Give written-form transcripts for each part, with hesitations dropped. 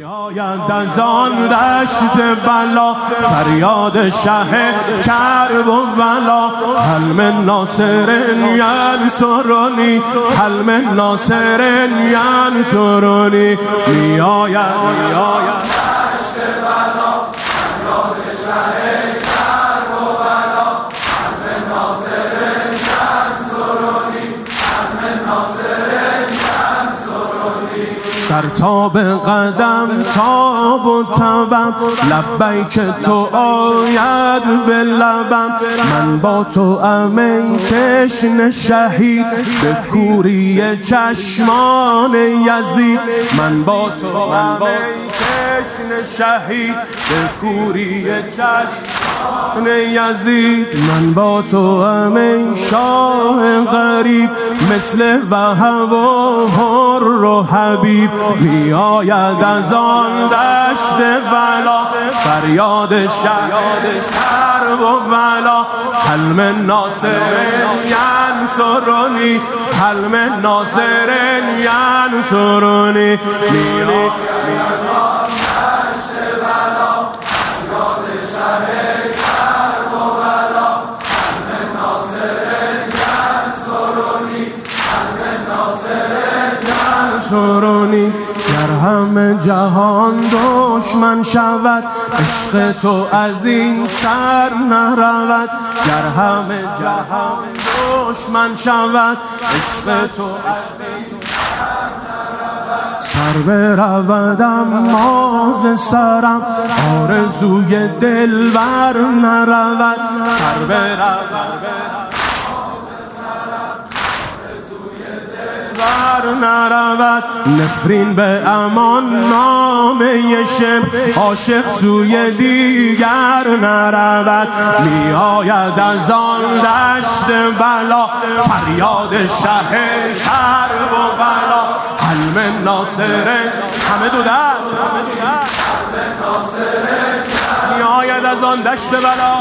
میآید از آن دشت بلا فریاد شه کرب و بلا. هل من ناصر ینصرنی، هل من ناصر ینصرنی. میآید دشت بلا فریاد شه کرب و بلا. هل من ناصر ینصرنی، هل من ناصر ینصرنی. سرتاب قدم تاب و تبم، لبیک تو آید به لبم. من با تو ام ای تشنه شهید، به کوری چشمان یزید. من با تو ام ای تشنه شهید، به کوری چشمان یزید. من با تو ام ای شاه غریب، مثل وهب و حر و حبیب. میآید از آن دشت بلا فریاد کرب و بلا. هل من ناصر ینصرنی، هل من ناصر ینصرنی. گر همه جهان دشمن شود، عشق تو از این سر نرود. گر همه جهان دشمن شود، عشق تو از این سر برودم ماز سرم، آرزوی دلبر نرود. سر نرود نفرین به امان نامه شم، عاشق سوی دیگر نرود. میآید از آن دشت بلا فریاد شه کرب و بلا. هل من ناصر، همه دو دست، میآید از آن دشت بلا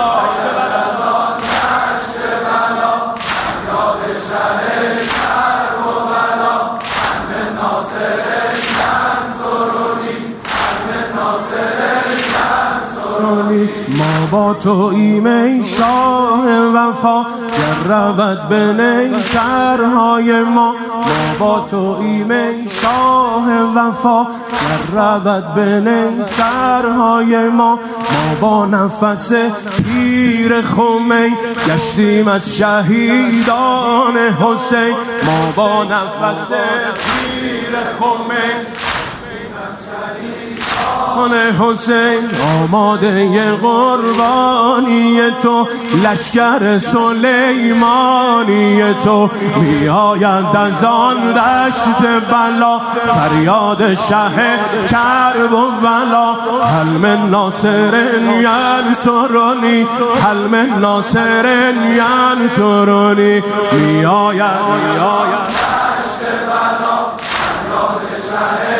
فریاد شه کرب و بلا. هل من ناصر ینصرنی، هل من ناصر ینصرنی. ما با تو ایم ای شاه وفا، گر رود به نی سرهای ما. ما با تو ایم ای شاه وفا، گر رود به نی سرهای ما. ما با نفس پیر خمین، گشتیم از شهیدان حسین. ما با نفس پیر خمین، حسین. آماده قربانی تو، لشکر سلیمانی تو. میآید از آن دشت بلا فریاد شه کرب و بلا. هل من ناصر ینصرنی، هل من ناصر ینصرنی. میآید دشت بلا فریاد شه